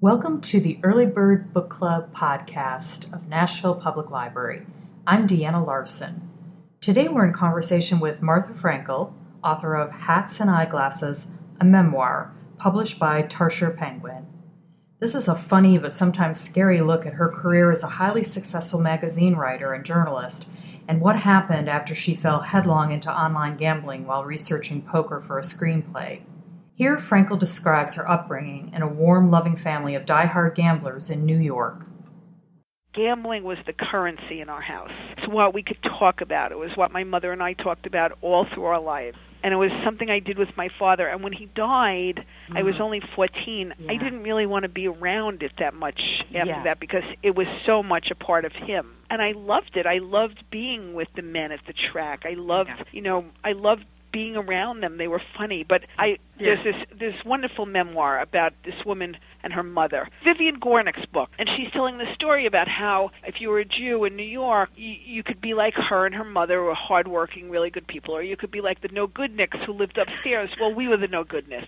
Welcome to the Early Bird Book Club podcast of Nashville Public Library. I'm Deanna Larson. Today we're in conversation with Martha Frankel, author of Hats and Eyeglasses, a memoir, published by Tarsher Penguin. This is a funny but sometimes scary look at her career as a highly successful magazine writer and journalist, and what happened after she fell headlong into online gambling while researching poker for a screenplay. Here, Frankel describes her upbringing in a warm, loving family of die-hard gamblers in New York. Gambling was the currency in our house. It's what we could talk about. It was what my mother and I talked about all through our lives. And it was something I did with my father. And when he died, I was only 14. I didn't really want to be around it that much after that because it was so much a part of him. And I loved it. I loved being with the men at the track. I loved, I loved being around them. They were funny. But there's this wonderful memoir about this woman and her mother, Vivian Gornick's book, and she's telling the story about how if you were a Jew in New York, you could be like her and her mother, who were hardworking, really good people, or you could be like the no-goodnicks who lived upstairs. Well, we were the no-goodnicks.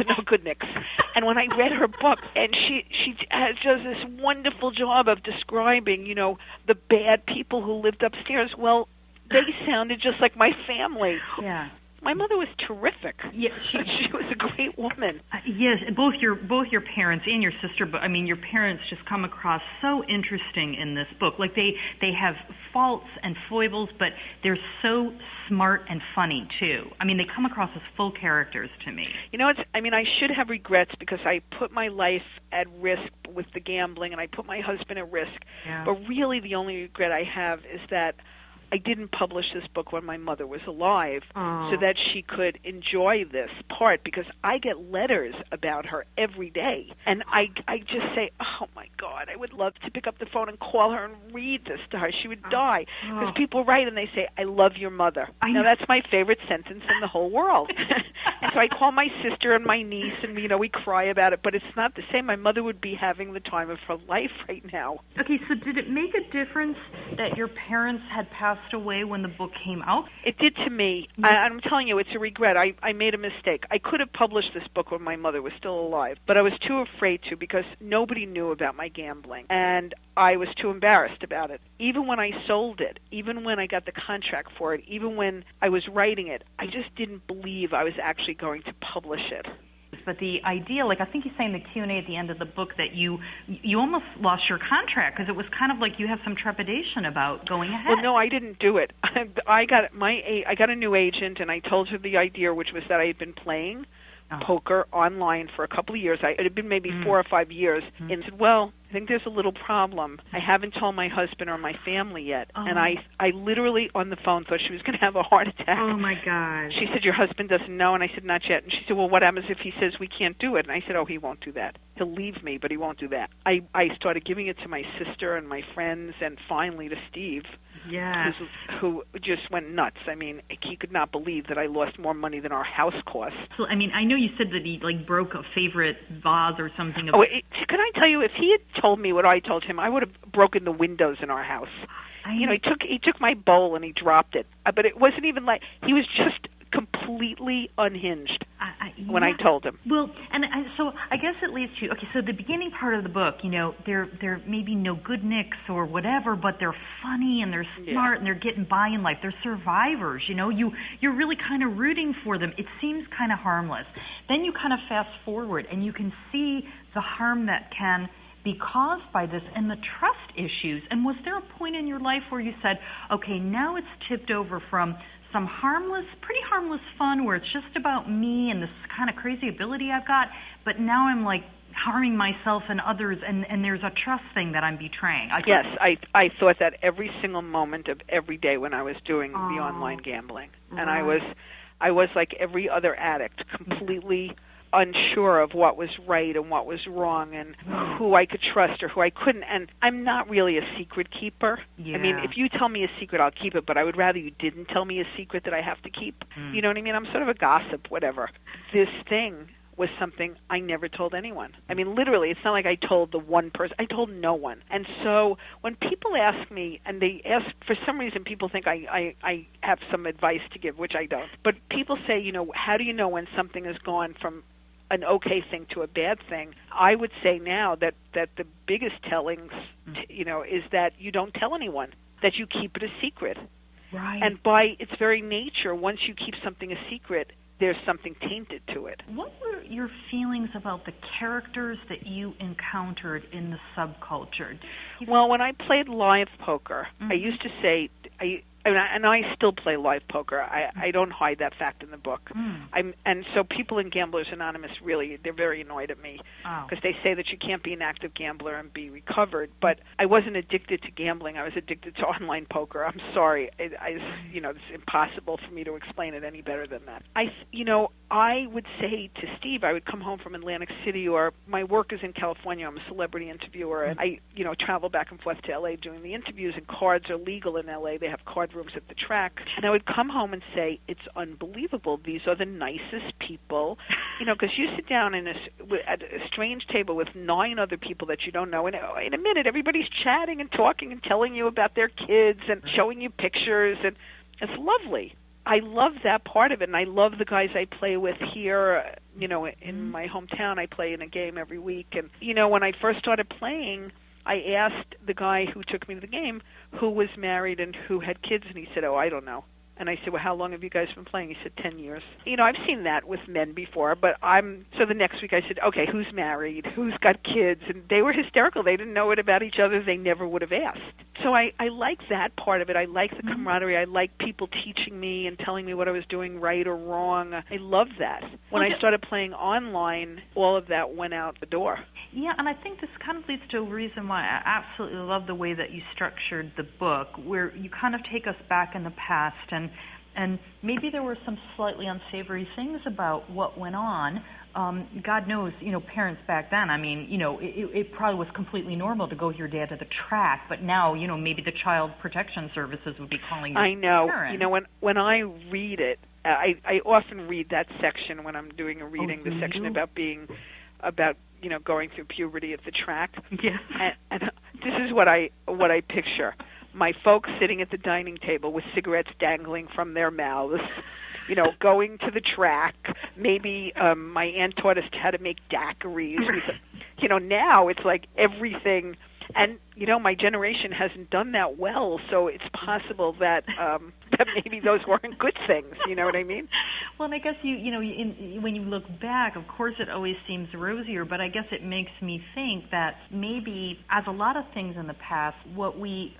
And when I read her book, and she does this wonderful job of describing, the bad people who lived upstairs. Well, they sounded just like my family. Yeah. My mother was terrific. Yeah, she was a great woman. Yes, both your parents and your sister, but I mean your parents just come across so interesting in this book. Like they have faults and foibles, but they're so smart and funny too. I mean, they come across as full characters to me. I should have regrets because I put my life at risk with the gambling and I put my husband at risk. Yeah. But really the only regret I have is that I didn't publish this book when my mother was alive so that she could enjoy this part, because I get letters about her every day. And I just say, oh, my God, I would love to pick up the phone and call her and read this to her. She would die. Because people write and they say, I love your mother. Now, that's my favorite sentence in the whole world. And so I call my sister and my niece, and, we cry about it. But it's not the same. My mother would be having the time of her life right now. Okay, so did it make a difference that your parents had passed away when the book came out? It did to me. I'm telling you, it's a regret. I made a mistake. I could have published this book when my mother was still alive, but I was too afraid to because nobody knew about my gambling, and I was too embarrassed about it. Even when I sold it, even when I got the contract for it, even when I was writing it, I just didn't believe I was actually going to publish it. But the idea, I think you say in the Q&A at the end of the book that you almost lost your contract because it was kind of like you had some trepidation about going ahead. Well, no, I didn't do it. I got a new agent, and I told her the idea, which was that I had been playing poker online for a couple of years. It had been maybe 4 or 5 years. And said, well, I think there's a little problem. I haven't told my husband or my family yet. And I literally on the phone thought she was going to have a heart attack. Oh, my God. She said, your husband doesn't know. And I said, not yet. And she said, well, what happens if he says we can't do it? And I said, oh, he won't do that. He'll leave me, but he won't do that. I started giving it to my sister and my friends and finally to Steve. Yeah, who just went nuts. I mean, he could not believe that I lost more money than our house cost. So, I know you said that he broke a favorite vase or something. Can I tell you, if he had told me what I told him, I would have broken the windows in our house. He took my bowl and he dropped it, but it wasn't even like he was just completely unhinged when I told him. Well, so I guess it leads to, okay, so the beginning part of the book, they're maybe no good nicks or whatever, but they're funny and they're smart and they're getting by in life. They're survivors, you're really kind of rooting for them. It seems kind of harmless. Then you kind of fast forward and you can see the harm that can be caused by this and the trust issues. And was there a point in your life where you said, okay, now it's tipped over from some pretty harmless fun where it's just about me and this kind of crazy ability I've got, but now I'm harming myself and others, and there's a trust thing that I'm betraying. Yes, I thought that every single moment of every day when I was doing the online gambling. And I was like every other addict, completely unsure of what was right and what was wrong and who I could trust or who I couldn't. And I'm not really a secret keeper. Yeah. I mean, if you tell me a secret, I'll keep it, but I would rather you didn't tell me a secret that I have to keep. You know what I mean? I'm sort of a gossip, whatever. This thing was something I never told anyone. I mean, literally, it's not like I told the one person. I told no one. And so when people ask me, and they ask, for some reason people think I have some advice to give, which I don't. But people say, how do you know when something has gone from an okay thing to a bad thing. I would say now that the biggest tellings, is that you don't tell anyone, that you keep it a secret. Right. And by its very nature, once you keep something a secret, there's something tainted to it. What were your feelings about the characters that you encountered in the subculture? Well, when I played live poker, I used to say, and I still play live poker. I don't hide that fact in the book. And so people in Gamblers Anonymous, really, they're very annoyed at me because they say that you can't be an active gambler and be recovered. But I wasn't addicted to gambling. I was addicted to online poker. I'm sorry. It's impossible for me to explain it any better than that. I would say to Steve, I would come home from Atlantic City, or my work is in California. I'm a celebrity interviewer, and I travel back and forth to L.A. doing the interviews, and cards are legal in L.A. They have card rooms at the track. And I would come home and say, it's unbelievable. These are the nicest people. Because you sit down at a strange table with 9 other people that you don't know, and in a minute, everybody's chatting and talking and telling you about their kids and showing you pictures, and it's lovely. I love that part of it, and I love the guys I play with here. In my hometown, I play in a game every week. And, when I first started playing, I asked the guy who took me to the game who was married and who had kids, and he said, I don't know. And I said, well, how long have you guys been playing? He said, 10 years. I've seen that with men before, so the next week I said, okay, who's married? Who's got kids? And they were hysterical. They didn't know it about each other. They never would have asked. So I like that part of it. I like the camaraderie. I like people teaching me and telling me what I was doing right or wrong. I love that. When I started playing online, all of that went out the door. Yeah, and I think this kind of leads to a reason why I absolutely love the way that you structured the book, where you kind of take us back in the past, and maybe there were some slightly unsavory things about what went on. God knows, parents back then, it probably was completely normal to go with your dad to the track, but now, maybe the Child Protection Services would be calling your I know. parents. When I read it, I often read that section when I'm doing a reading, the section about going through puberty at the track. Yes. And this is what I picture. My folks sitting at the dining table with cigarettes dangling from their mouths, going to the track. Maybe my aunt taught us how to make daiquiris. Now it's like everything. And, my generation hasn't done that well, so it's possible that that maybe those weren't good things, you know what I mean? Well, and I guess, when you look back, of course it always seems rosier, but I guess it makes me think that maybe, as a lot of things in the past, what we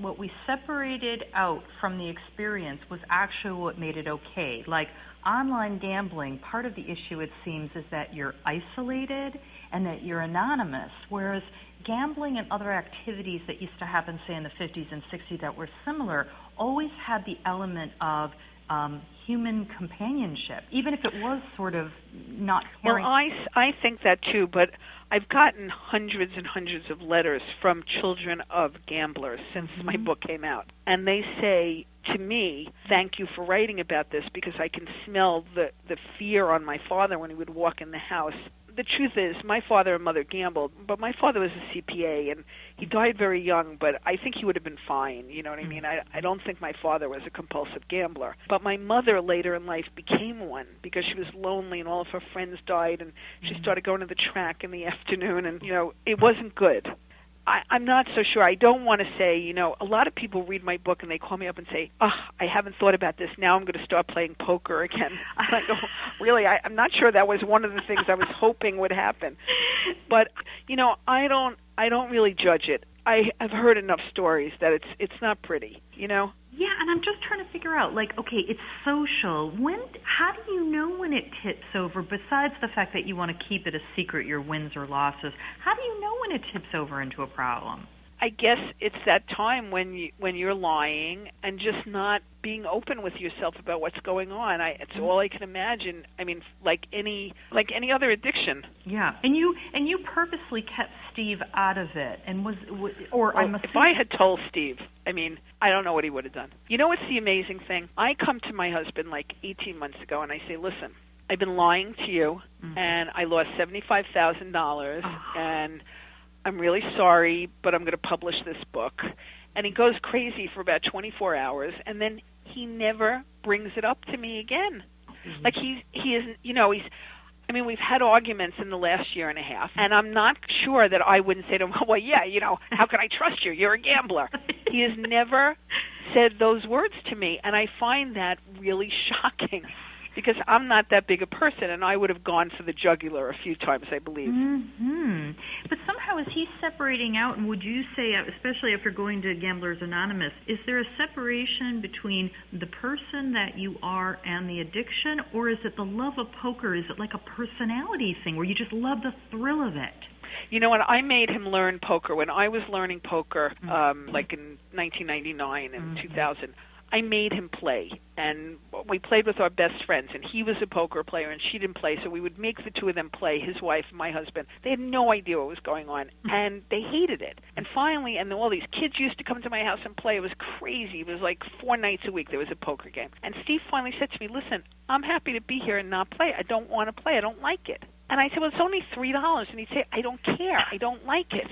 separated out from the experience was actually what made it okay. Like, online gambling, part of the issue, it seems, is that you're isolated and that you're anonymous, whereas gambling and other activities that used to happen, say, in the 50s and 60s that were similar, always had the element of human companionship, even if it was sort of not caring. Well, I think that too, but I've gotten hundreds and hundreds of letters from children of gamblers since my book came out. And they say to me, thank you for writing about this, because I can smell the fear on my father when he would walk in the house. The truth is, my father and mother gambled, but my father was a CPA, and he died very young, but I think he would have been fine, you know what I mean? I don't think my father was a compulsive gambler. But my mother later in life became one because she was lonely and all of her friends died, and she started going to the track in the afternoon, and, it wasn't good. I'm not so sure. I don't want to say, a lot of people read my book and they call me up and say, I haven't thought about this. Now I'm going to start playing poker again. I go, really, I'm not sure that was one of the things I was hoping would happen. But, I don't really judge it. I've heard enough stories that it's not pretty, Yeah, and I'm just trying to figure out, okay, it's social. How do you know when it tips over, besides the fact that you want to keep it a secret, your wins or losses? How do you know when it tips over into a problem? I guess it's that time when you're lying and just not being open with yourself about what's going on. It's all I can imagine. I mean, like any other addiction. Yeah, and you purposely kept Steve out of it, and if I had told Steve, I don't know what he would have done. You know what's the amazing thing? I come to my husband 18 months ago and I say, listen, I've been lying to you, and I lost $75,000, and I'm really sorry, but I'm going to publish this book. And he goes crazy for about 24 hours, and then he never brings it up to me again. Like he isn't, I mean, we've had arguments in the last year and a half, and I'm not sure that I wouldn't say to him, well, yeah, how can I trust you? You're a gambler. He has never said those words to me, and I find that really shocking because I'm not that big a person, and I would have gone for the jugular a few times, I believe. Mm-hmm. But somehow, is he separating out, and would you say, especially after going to Gamblers Anonymous, is there a separation between the person that you are and the addiction, or is it the love of poker? Is it like a personality thing where you just love the thrill of it? You know what? I made him learn poker. When I was learning poker, like in 1999 and 2000, I made him play, and we played with our best friends, and he was a poker player, and she didn't play, so we would make the two of them play, his wife and my husband. They had no idea what was going on, and they hated it. And finally, and all these kids used to come to my house and play. It was crazy. It was like 4 nights a week there was a poker game. And Steve finally said to me, listen, I'm happy to be here and not play. I don't want to play. I don't like it. And I said, well, it's only $3. And he'd say, I don't care. I don't like it.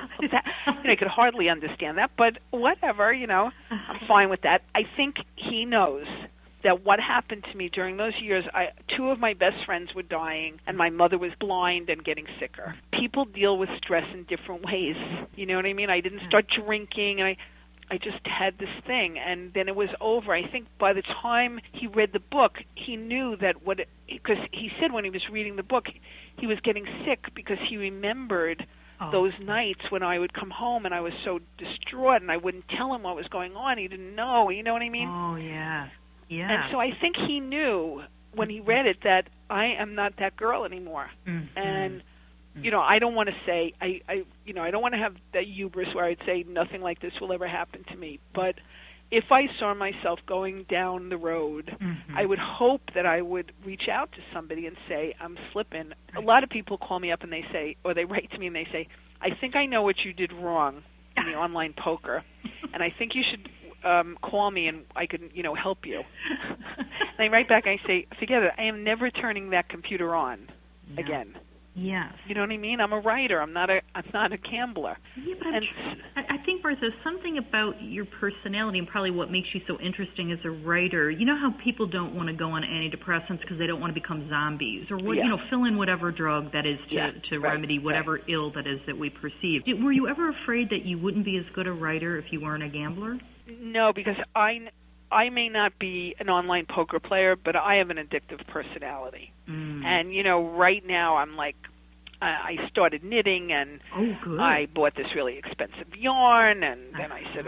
I could hardly understand that, but whatever, I'm fine with that. I think he knows that what happened to me during those years, 2 of my best friends were dying, and my mother was blind and getting sicker. People deal with stress in different ways. You know what I mean? I didn't start drinking, and I just had this thing, and then it was over. I think by the time he read the book, he knew that because he said when he was reading the book, he was getting sick because he remembered those nights when I would come home and I was so distraught and I wouldn't tell him what was going on. He didn't know. You know what I mean? Oh, yeah. Yeah. And so I think he knew when he read it that I am not that girl anymore. Mm-hmm. And I don't want to say, I don't want to have that hubris where I'd say nothing like this will ever happen to me. But if I saw myself going down the road, I would hope that I would reach out to somebody and say, I'm slipping. Right. A lot of people call me up and they say, or they write to me and they say, I think I know what you did wrong in the online poker, and I think you should call me and I can, help you. And I write back and I say, forget it. I am never turning that computer on again. Yes. You know what I mean? I'm a writer. I'm not a gambler. Yeah, but I think, Martha, something about your personality and probably what makes you so interesting as a writer. You know how people don't want to go on antidepressants because they don't want to become zombies, or fill in whatever drug that is to remedy whatever ill that is that we perceive. Were you ever afraid that you wouldn't be as good a writer if you weren't a gambler? No, because I may not be an online poker player, but I have an addictive personality. And, right now I'm like, I started knitting, and I bought this really expensive yarn, and then I said,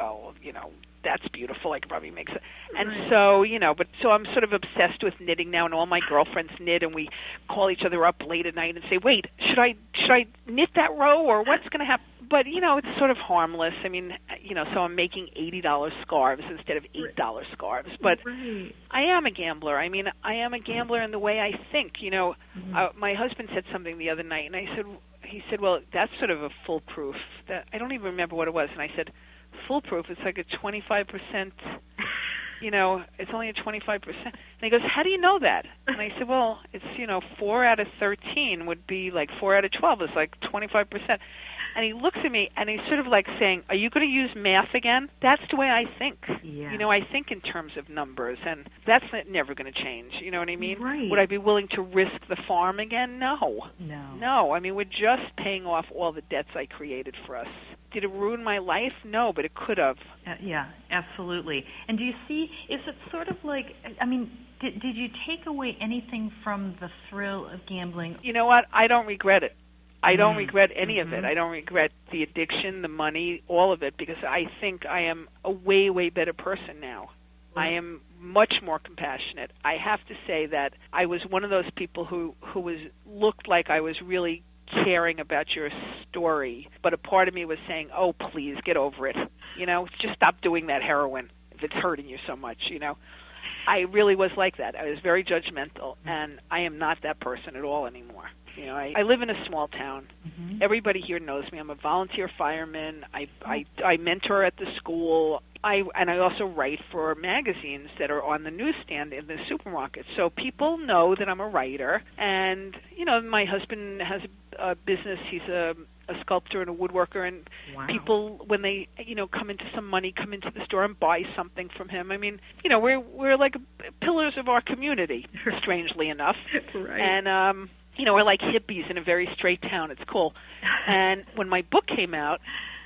that's beautiful. I could probably make it. And so, so I'm sort of obsessed with knitting now, and all my girlfriends knit, and we call each other up late at night and say, wait, should I knit that row, or what's going to happen? But, it's sort of harmless. I mean, so I'm making $80 scarves instead of $8 scarves. But I am a gambler. I mean, I am a gambler in the way I think. My husband said something the other night, and he said, well, that's sort of a foolproof. I don't even remember what it was. And I said, foolproof, it's like a 25%, it's only a 25%. And he goes, how do you know that? And I said, well, it's, 4 out of 13 would be like 4 out of 12 is like 25%. And he looks at me, and he's sort of like saying, are you going to use math again? That's the way I think. Yeah. I think in terms of numbers, and that's never going to change. You know what I mean? Right. Would I be willing to risk the farm again? No. I mean, we're just paying off all the debts I created for us. Did it ruin my life? No, but it could have. Yeah, absolutely. And do you see, is it sort of like, I mean, did you take away anything from the thrill of gambling? You know what? I don't regret it. I don't regret any of it. I don't regret the addiction, the money, all of it, because I think I am a way, way better person now. I am much more compassionate. I have to say that I was one of those people who looked like I was really caring about your story, but a part of me was saying, oh, please, get over it. Just stop doing that heroin if it's hurting you so much, I really was like that. I was very judgmental, and I am not that person at all anymore. I live in a small town. Everybody here knows me. I'm a volunteer fireman. I mentor at the school. I also write for magazines that are on the newsstand in the supermarket. So people know that I'm a writer. And, my husband has business. He's a sculptor and a woodworker, and people, when they, come into some money, come into the store and buy something from him. I mean, we're like pillars of our community, strangely enough. Right. And, we're like hippies in a very straight town. It's cool. And when my book came out,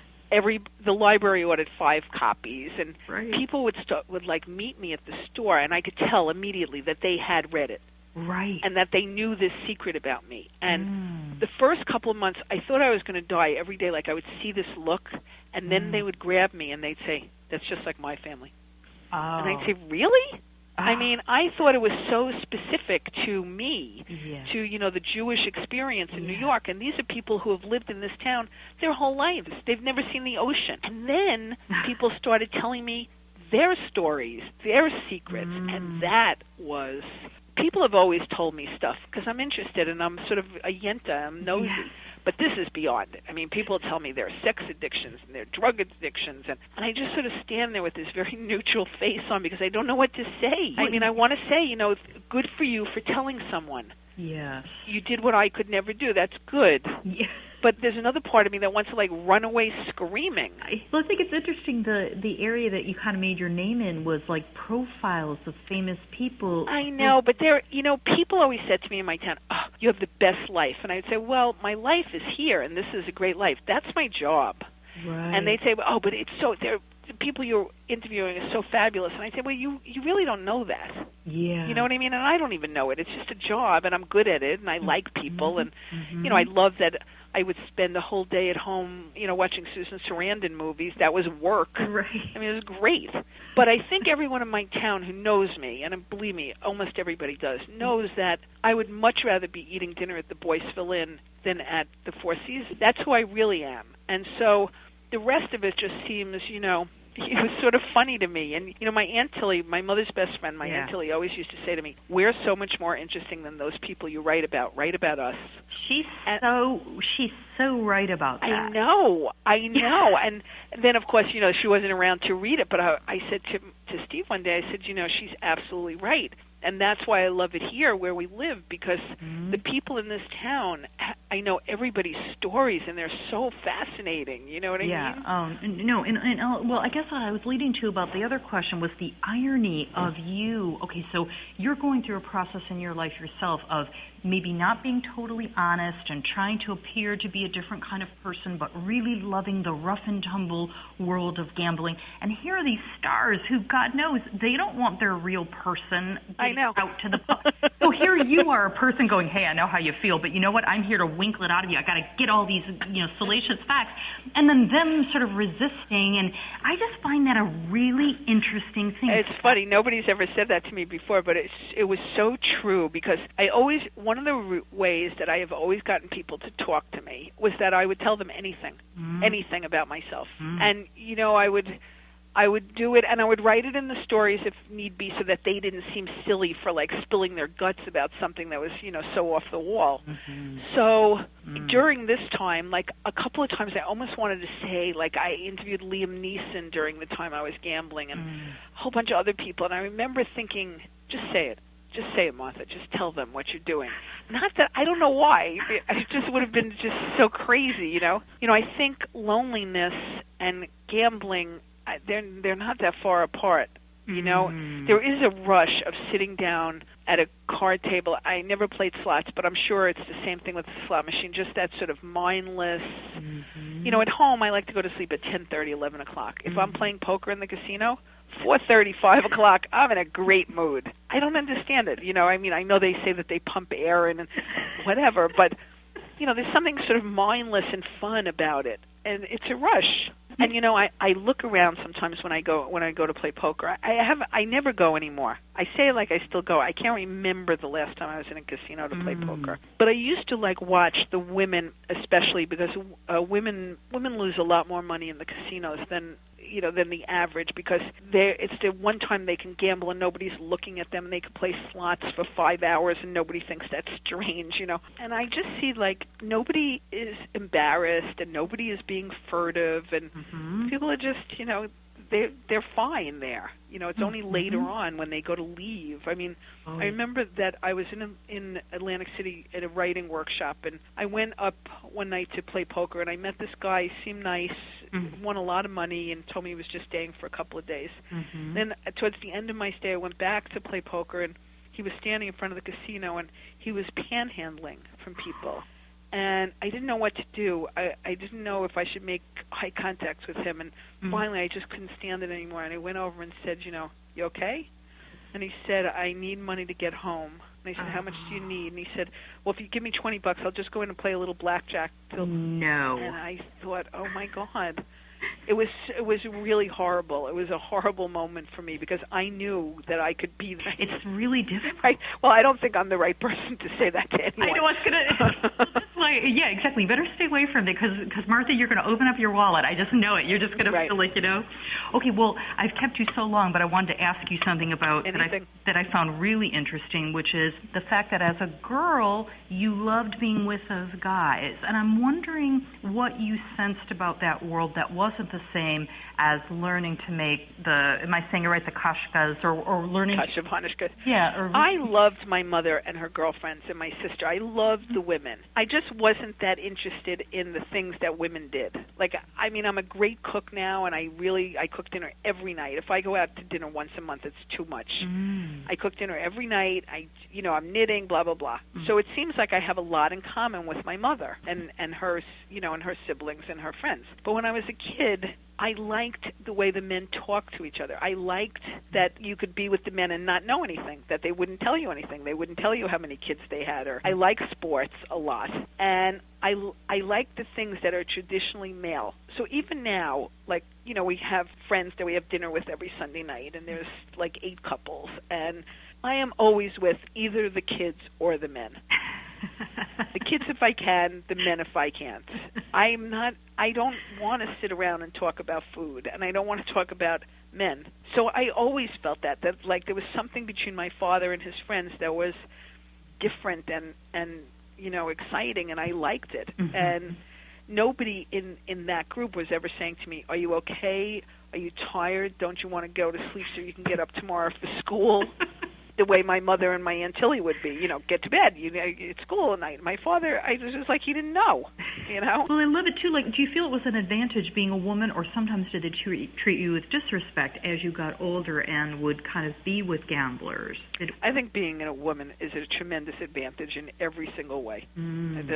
the library ordered 5 copies, and people would meet me at the store, and I could tell immediately that they had read it. Right. And that they knew this secret about me. And the first couple of months, I thought I was going to die every day. Like, I would see this look, and then they would grab me, and they'd say, "That's just like my family." Oh. And I'd say, "Really?" I mean, I thought it was so specific to me, to, the Jewish experience in New York. And these are people who have lived in this town their whole lives. They've never seen the ocean. And then people started telling me their stories, their secrets, and that was... People have always told me stuff because I'm interested and I'm sort of a yenta, I'm nosy. Yeah. But this is beyond it. I mean, people tell me their sex addictions and their drug addictions, and I just sort of stand there with this very neutral face on because I don't know what to say. I mean, I want to say, good for you for telling someone. Yes. You did what I could never do. That's good. Yeah. But there's another part of me that wants to, run away screaming. Well, I think it's interesting the area that you kind of made your name in was, profiles of famous people. I know, but people always said to me in my town, "Oh, you have the best life." And I would say, "Well, my life is here, and this is a great life. That's my job." Right. And they'd say, "Oh, but it's so... the people you're interviewing are so fabulous." And I say, "Well, you really don't know that." Yeah. You know what I mean? And I don't even know it. It's just a job, and I'm good at it, and I like people, and, I love that I would spend the whole day at home, watching Susan Sarandon movies. That was work. Right. I mean, it was great. But I think everyone in my town who knows me, and believe me, almost everybody does, knows that I would much rather be eating dinner at the Boyceville Inn than at the Four Seasons. That's who I really am. And so the rest of it just seems, it was sort of funny to me. And, my Aunt Tilly, my mother's best friend, Aunt Tilly, always used to say to me, "We're so much more interesting than those people you write about. Write about us." She's so right about that. I know. And then, of course, she wasn't around to read it, but I said to Steve one day, I said, she's absolutely right. And that's why I love it here where we live, because the people in this town, I know everybody's stories, and they're so fascinating. You know what I mean? Yeah. Well, I guess what I was leading to about the other question was the irony of you. Okay, so you're going through a process in your life yourself of maybe not being totally honest and trying to appear to be a different kind of person, but really loving the rough and tumble world of gambling. And here are these stars who, God knows, they don't want their real person out to the public. So here you are, a person going, "Hey, I know how you feel, but you know what? I'm here to winkle it out of you. I got to get all these, salacious facts." And then them sort of resisting. And I just find that a really interesting thing. It's funny. Nobody's ever said that to me before, but it was so true, because one of the ways that I have always gotten people to talk to me was that I would tell them anything about myself. And, I would do it, and I would write it in the stories if need be, so that they didn't seem silly for spilling their guts about something that was, so off the wall. So during this time, a couple of times I almost wanted to say, I interviewed Liam Neeson during the time I was gambling, and a whole bunch of other people, and I remember thinking, just say it. Just say it, Martha. Just tell them what you're doing. Not that, I don't know why. It just would have been just so crazy, I think loneliness and gambling, they're not that far apart. There is a rush of sitting down at a card table. I never played slots, but I'm sure it's the same thing with the slot machine, just that sort of mindless. At home, I like to go to sleep at 10:30, 11 o'clock. If I'm playing poker in the casino, 4:30, 5 o'clock, I'm in a great mood. I don't understand it. I know they say that they pump air and whatever, but, there's something sort of mindless and fun about it. And it's a rush. And, I look around sometimes when I go to play poker. I never go anymore. I say I still go. I can't remember the last time I was in a casino to play poker. But I used to watch the women, especially because women lose a lot more money in the casinos than the average, because it's the one time they can gamble and nobody's looking at them, and they can play slots for 5 hours and nobody thinks that's strange, And I just see nobody is embarrassed and nobody is being furtive, and people are just, they're fine there. It's only later on when they go to leave. I mean, I remember that I was in Atlantic City at a writing workshop, and I went up one night to play poker, and I met this guy. He seemed nice, won a lot of money, and told me he was just staying for a couple of days. Then towards the end of my stay, I went back to play poker, and he was standing in front of the casino, and he was panhandling from people. And I didn't know what to do. I didn't know if I should make eye contact with him. And finally, I just couldn't stand it anymore. And I went over and said, you okay? And he said, I need money to get home. And I said, how much do you need? And he said, well, if you give me $20, I'll just go in and play a little blackjack. No. And I thought, oh, my God. It was really horrible. It was a horrible moment for me because I knew that I could be there. It's really difficult. Right? Well, I don't think I'm the right person to say that to anyone. I know what's gonna. Yeah, exactly. You better stay away from it because Martha, you're going to open up your wallet. I just know it. You're just going to feel like Okay, well, I've kept you so long, but I wanted to ask you something about that I found really interesting, which is the fact that as a girl you loved being with those guys, and I'm wondering what you sensed about that world that wasn't the same as learning to make am I saying it right, the kashkas or learning Kashavanishkas. Yeah. I loved my mother and her girlfriends and my sister. I loved the women. I just wasn't that interested in the things that women did. Like, I mean, I'm a great cook now, and I cook dinner every night. If I go out to dinner once a month, it's too much. I cook dinner every night. I'm knitting, blah, blah, blah. So it seems like I have a lot in common with my mother and her, and her siblings and her friends. But when I was a kid, I liked the way the men talked to each other. I liked that you could be with the men and not know anything, that they wouldn't tell you anything. They wouldn't tell you how many kids they had. Or I like sports a lot. And I like the things that are traditionally male. So even now, like, we have friends that we have dinner with every Sunday night, and there's like 8 couples. And I am always with either the kids or the men. The kids if I can, the men if I can't. I don't want to sit around and talk about food, and I don't want to talk about men. So I always felt that like there was something between my father and his friends that was different and exciting, and I liked it. And nobody in that group was ever saying to me, are you okay? Are you tired? Don't you want to go to sleep so you can get up tomorrow for school? The way my mother and my Aunt Tilly would be, get to bed. It's school at night. My father, I was just like he didn't know, Well, I love it too. Like, do you feel it was an advantage being a woman, or sometimes did they treat you with disrespect as you got older and would kind of be with gamblers? I think being a woman is a tremendous advantage in every single way. And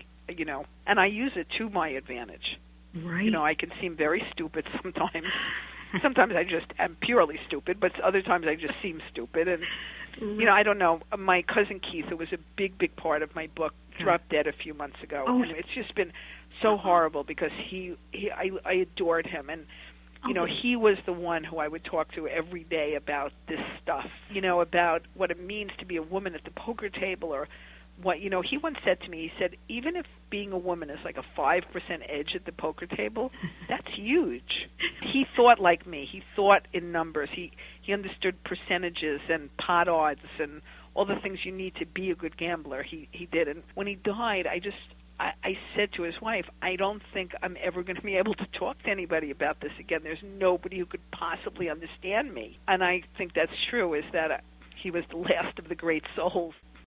I use it to my advantage. Right. I can seem very stupid sometimes. Sometimes I just am purely stupid, but other times I just seem stupid. And, I don't know. My cousin Keith, who was a big, big part of my book, dropped dead a few months ago. Oh. And it's just been so horrible because I adored him. And, he was the one who I would talk to every day about this stuff, about what it means to be a woman at the poker table, or what, he once said to me, he said, even if being a woman is like a 5% edge at the poker table, that's huge. He thought like me. He thought in numbers. He understood percentages and pot odds and all the things you need to be a good gambler. He did. And when he died, I said to his wife, I don't think I'm ever going to be able to talk to anybody about this again. There's nobody who could possibly understand me. And I think that's true, is that he was the last of the great souls.